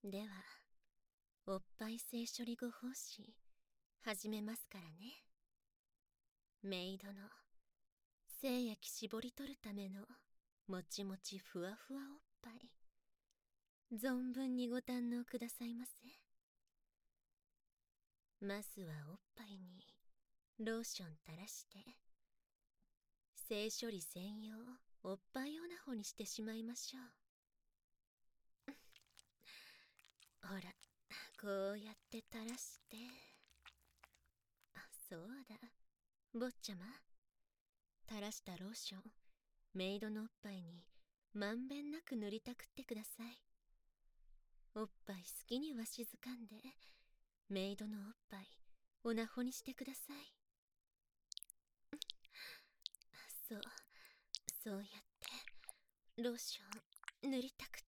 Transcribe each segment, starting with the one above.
では、おっぱい性処理後方針、始めますからね。メイドの、精液絞り取るための、もちもちふわふわおっぱい、存分にご堪能くださいませ。まずはおっぱいに、ローション垂らして、性処理専用、おっぱいオナホにしてしまいましょう。ほら、こうやって垂らして。あ、そうだ。坊ちゃま。垂らしたローション、メイドのおっぱいにまんべんなく塗りたくってください。おっぱい好きにわしづかんで、メイドのおっぱい、おなほにしてください。そう、そうやって、ローション塗りたくって。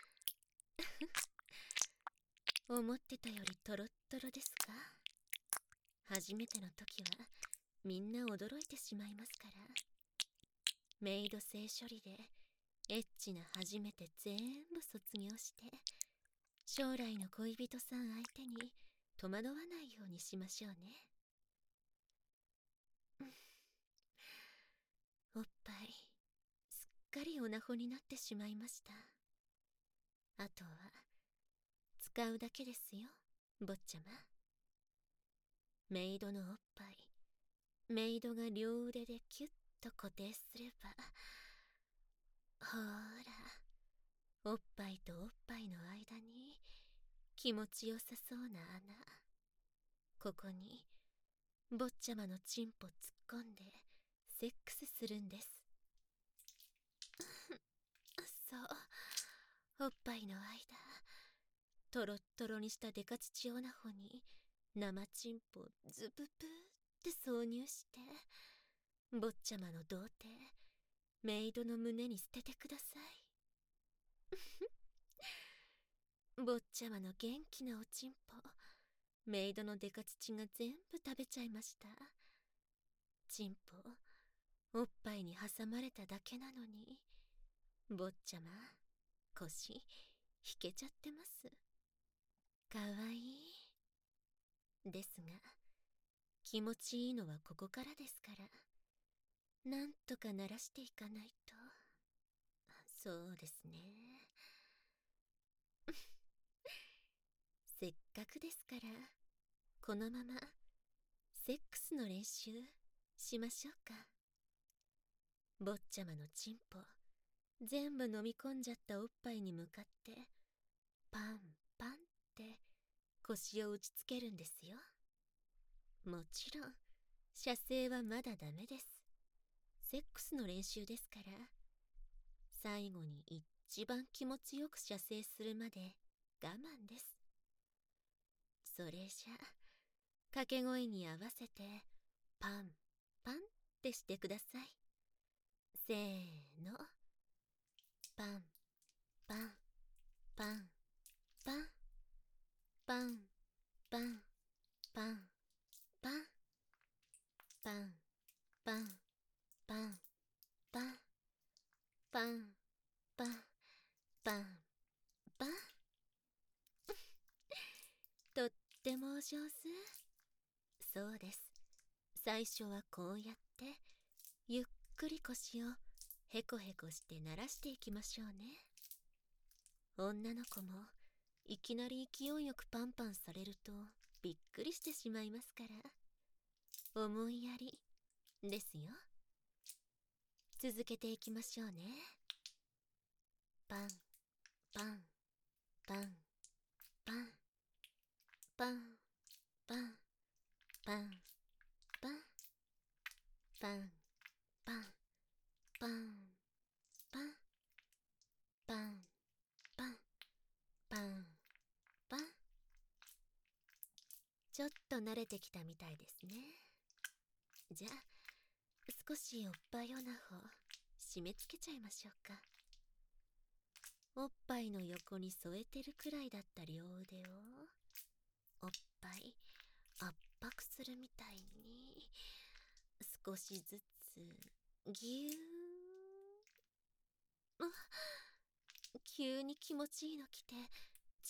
思ってたよりトロットロですか？初めての時はみんな驚いてしまいますから。メイド性処理でエッチな初めて全部卒業して、将来の恋人さん相手に戸惑わないようにしましょうね。おっぱいすっかりおなほになってしまいました。あとは使うだけですよ、坊ちゃま。メイドのおっぱい、メイドが両腕でキュッと固定すれば、ほーら、おっぱいとおっぱいの間に気持ちよさそうな穴、ここに坊ちゃまのチンポ突っ込んでセックスするんです。そう、おっぱいの間、トロットロにしたデカ乳オナホに生チンポズブブーって挿入して、坊ちゃまの童貞、メイドの胸に捨ててください。坊ちゃまの元気なおちんぽ、メイドのデカ乳が全部食べちゃいました。チンポ、おっぱいに挟まれただけなのに、坊ちゃま、腰、引けちゃってます。かわいい。ですが、気持ちいいのはここからですから、なんとか鳴らしていかないと。そうですね。せっかくですから、このまま、セックスの練習、しましょうか。坊ちゃまのチンポ、全部飲み込んじゃったおっぱいに向かって、パンパンって腰を打ちつけるんですよ。もちろん、射精はまだダメです。セックスの練習ですから、最後に一番気持ちよく射精するまで我慢です。それじゃ、掛け声に合わせて、パンパンってしてください。せーの。パンパンパンパンパンパンパンパンパンパンパンパンパンパンパンパン。とってもお上手。そうです。最初はこうやってゆっくり腰をヘコヘコして鳴らしていきましょうね。女の子もいきなり勢いよくパンパンされるとびっくりしてしまいますから、思いやりですよ。続けていきましょうね。パンパンパンパンパンパンパンパンパンパンパンパンパンパンパンパン。ちょっと慣れてきたみたいですね。じゃあ少しおっぱいオナホ締め付けちゃいましょうか。おっぱいの横に添えてるくらいだった両腕をおっぱい圧迫するみたいに少しずつぎゅー。あ、急に気持ちいいの来て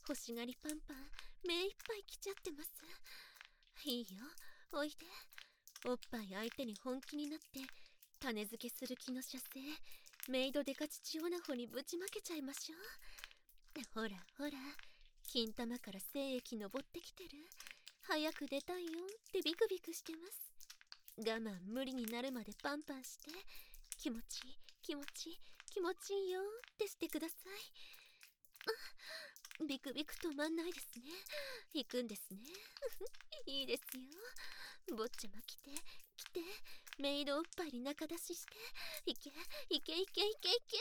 欲しがりパンパン目いっぱい来ちゃってます。いいよ、おいで。おっぱい相手に本気になって種付けする気の射精、メイドデカチオナホにぶちまけちゃいましょう。ほらほら、金玉から精液昇ってきてる。早く出たいよってビクビクしてます。我慢無理になるまでパンパンして、気持ちいい気持ちいい気持ちいいよってしてください。ビクビク止まんないですね。行くんですね。いいですよ。坊ちゃま来て来て、メイドおっぱいに中出しして、いけいけいけいけいけ。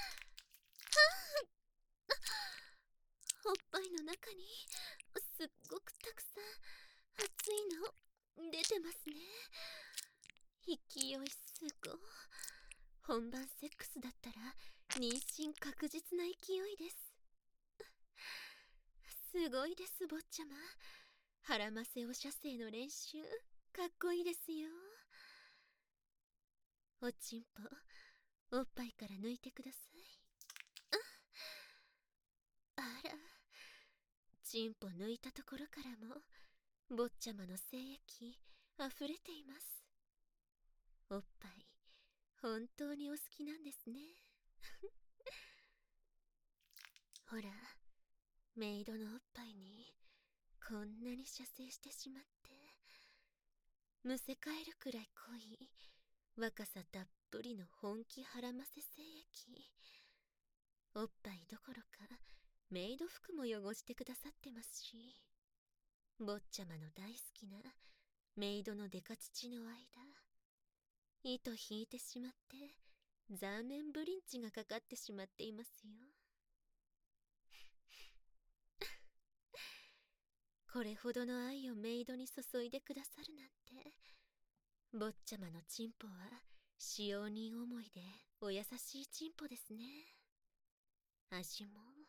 おっぱいの中にすっごくたくさん熱いの出てますね。勢いすご。本番セックスだったら妊娠確実な勢いです。すごいです、坊ちゃま。腹ませお射精の練習かっこいいですよ。おちんぽおっぱいから抜いてください。あら、ちんぽ抜いたところからも坊ちゃまの精液あふれています。おっぱい本当にお好きなんですね。ほら、メイドのおっぱいにこんなに射精してしまって、むせ返るくらい濃い若さたっぷりの本気腹ませ精液。おっぱいどころかメイド服も汚してくださってますし、坊ちゃまの大好きなメイドのデカ乳の間、糸引いてしまってザーメンブリンチがかかってしまっていますよ。これほどの愛をメイドに注いでくださるなんて、坊ちゃまのチンポは使用人思いでお優しいチンポですね。味も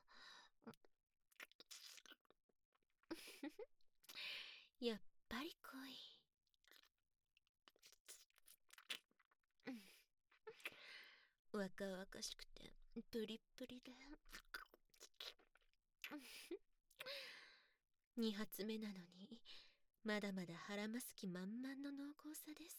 やっぱり濃い。若々しくてプリップリで2発目なのにまだまだ腹ますき満々の濃厚さです。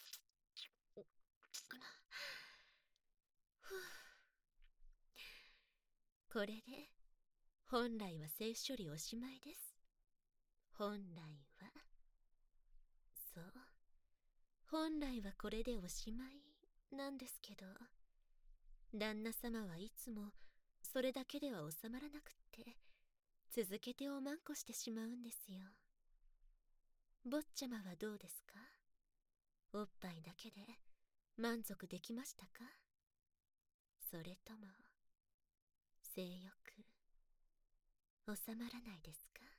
これで本来は性処理おしまいです。本来は、そう、本来はこれでおしまいなんですけど、旦那様はいつもそれだけでは収まらなくって続けておまんこしてしまうんですよ。坊ちゃまはどうですか？おっぱいだけで満足できましたか？それとも性欲収まらないですか？